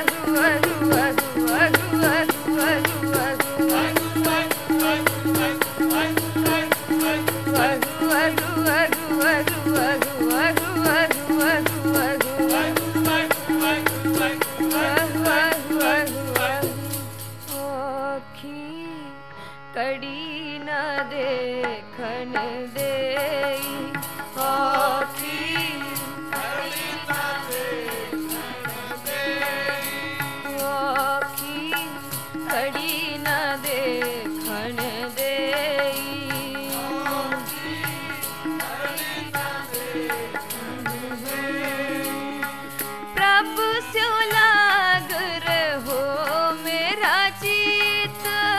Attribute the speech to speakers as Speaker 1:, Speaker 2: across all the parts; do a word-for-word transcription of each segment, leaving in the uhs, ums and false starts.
Speaker 1: कड़ी न देखन देई आखी कड़ी न देखन देई आखी कड़ी न देखन देई आखी कड़ी न देखन देई प्रभु स्यो लाग रहो मेरा चित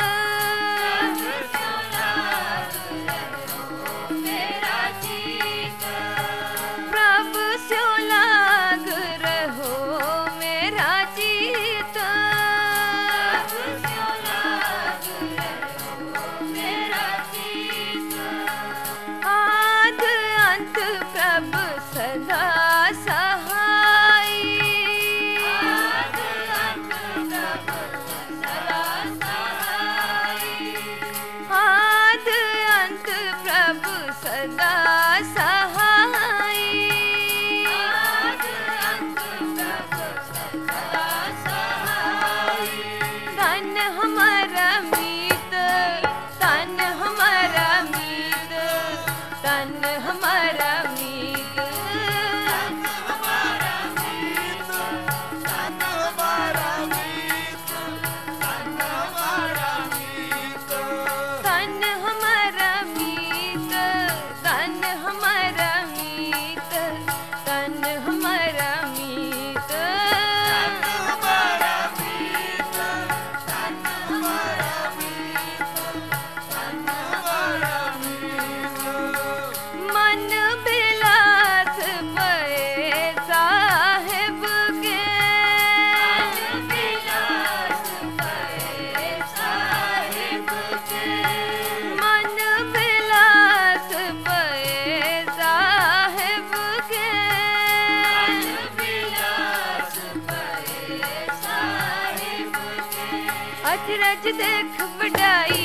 Speaker 1: अचरज देख वडाई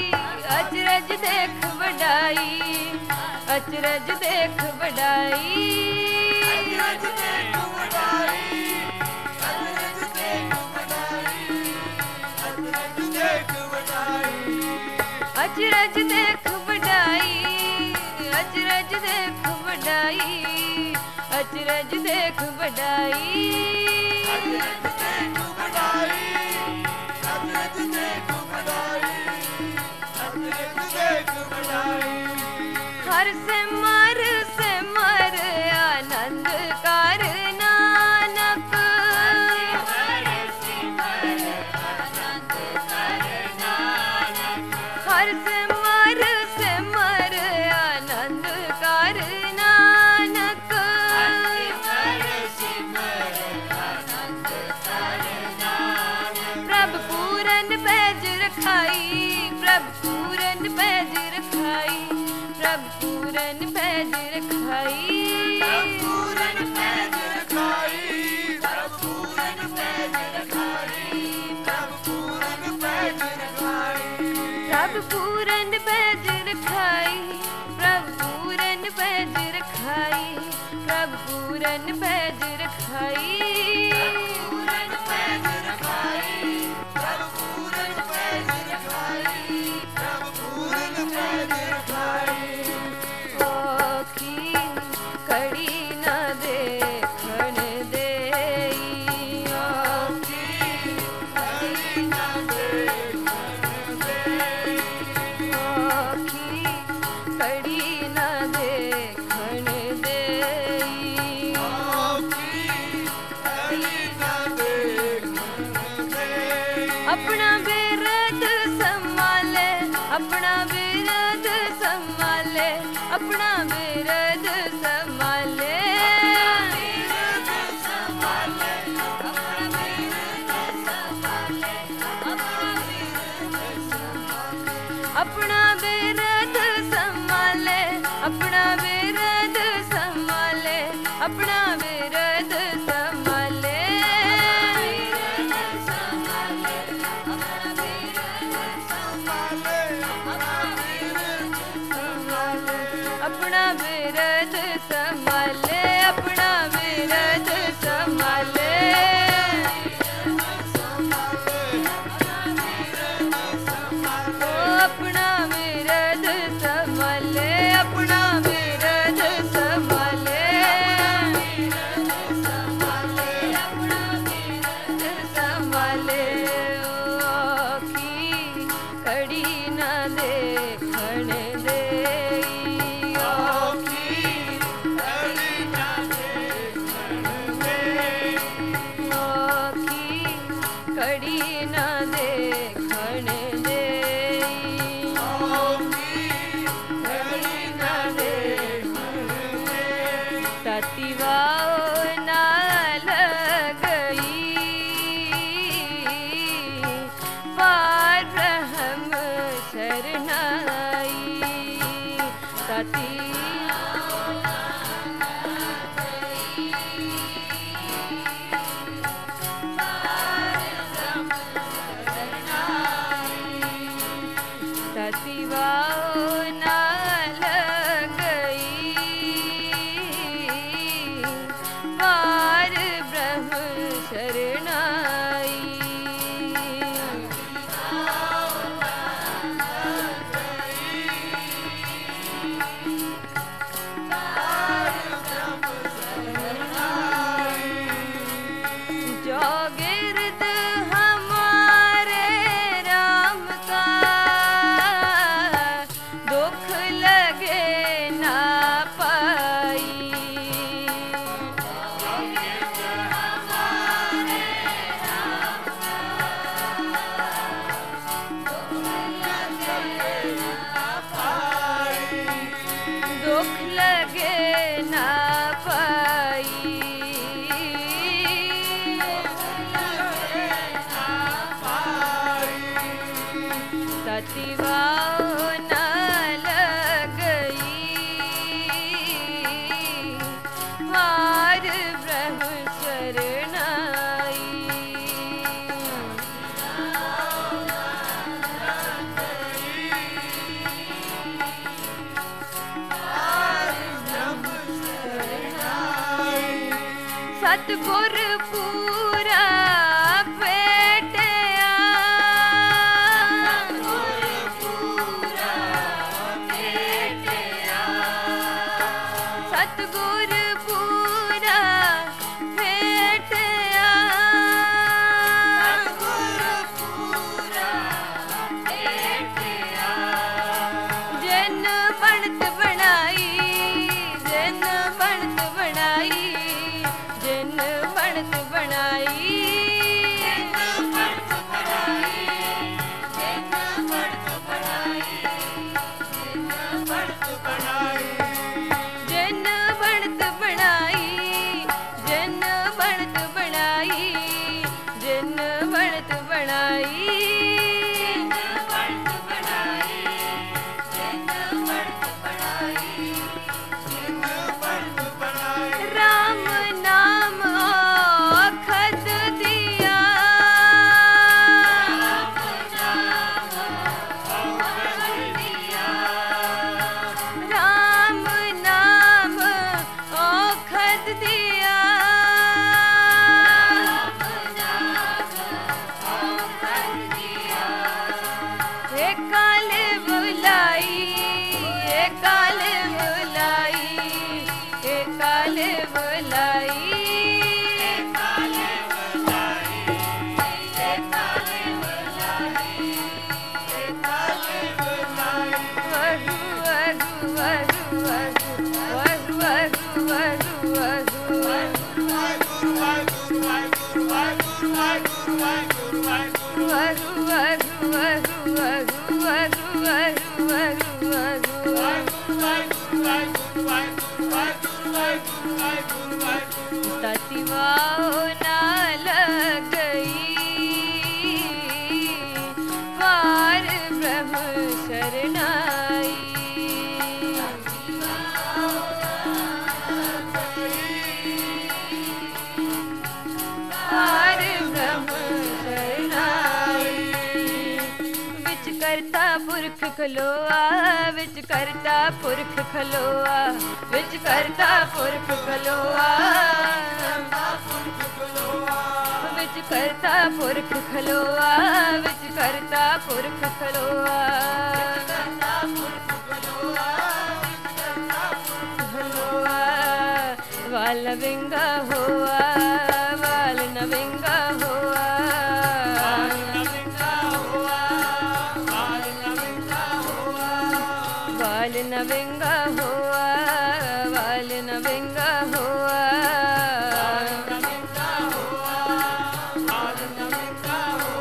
Speaker 1: अचरज देख वडाई अचरज देख वडाई अचरज देख वडाई अचरज देख वडाई अचरज देख वडाई अचरज देख वडाई अचरज देख वडाई अचरज देख वडाई हर से मर से मर आनंद कर नानक हर से मर आनंद कर नानक हर से मर से मर आनंद कर नानक हर से मर आनंद कर नानक प्रभु पूरन पैज रखाई प्रभु पूरन पैज रखाई प्रभु पूरन पैज रखाई पूरन पैज रखाई प्रभु पूरन पैज रखाई प्रभु पूरन पैज रखाई प्रभु पूरन पैज रखाई प्रभु पूरन पैज रखाई प्रभु पूरन पैज रखाई पूरन पैज रखाई प्रभु पूरन पैज रखाई प्रभु पूरन पैज रखाई कड़ी न देखन देई आखी कड़ी न देखन देई आखी कड़ी न देखन देई आखी कड़ी न देखन देई अपना बिरद संभाले अपना बिरद संभाले अपना बिरद संभाले अपना बिरद संभाले अपना बिरद संभाले अपना बिरद संभाले घड़ी न देखण देई घड़ी न देखण देई ततिवाओ ना लगई पार ब्रह्म शरणाई तति ततिवाओ ना लगई पार ब्रह्म शरणाई जोगिर्द हमारे राम का दुख लगे ना पाई दुख लगे ना पाई ततिवाओ ना लगई पार ब्रह्म शरणाई सतगुर पूरा भेटया सतगुर पूरा भेटया जिन बनत बनाई जिन बनत बनाई जिन बनत बनाई जिन बनत बनाई जिन बनत बनाई जिन बनत बनाई राम नाम औखद दिया राम नाम औखद दिया एक काल बुलाई एक काल बुलाई एक काल बुलाई वरु वरु वरु वरु वरु वरु वरु वरु वरु वरु वरु वरु वरु वरु ततिवाओ ना लगई पार ब्रह्म शरणाई पार ब्रह्म शरणाई विच करता पुरख खलोआ विच करता पुरख खलोआ विच करता पुरख खलोआ विच करता पुरख खलोआ विच करता पुरख खलोआ खलोआ वाल विंगा हुआ वाल न विंगा हुआ वाल न विंगा हुआ वाल न विंगा हुआ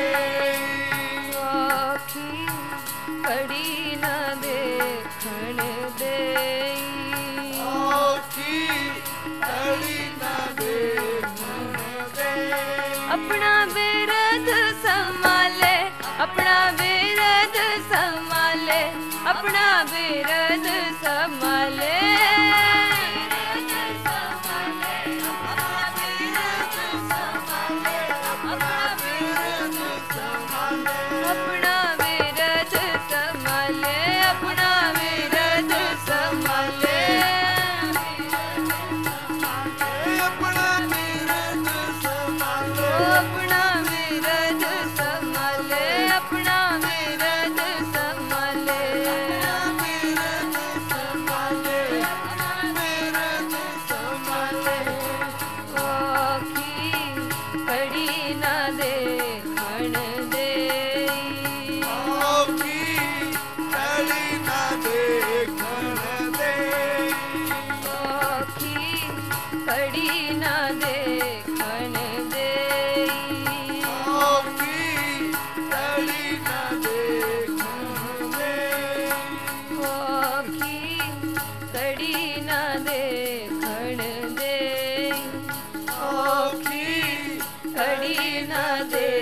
Speaker 1: अपना बिरद संभाले, अपना बिरद संभाले, अपना बिरद संभाले। अपना बिरद संभाले, अपना बिरद संभाले। अपना बिरद संभाले, अपना बिरद संभाले, अपना बिरद संभाले। बिरद संभाले, औखी कड़ी ना देखण दे, कड़ी ना देखण दे, कड़ी ना देखण दे, औखी कड़ी ना देखण दे, औखी कड़ी ना दे।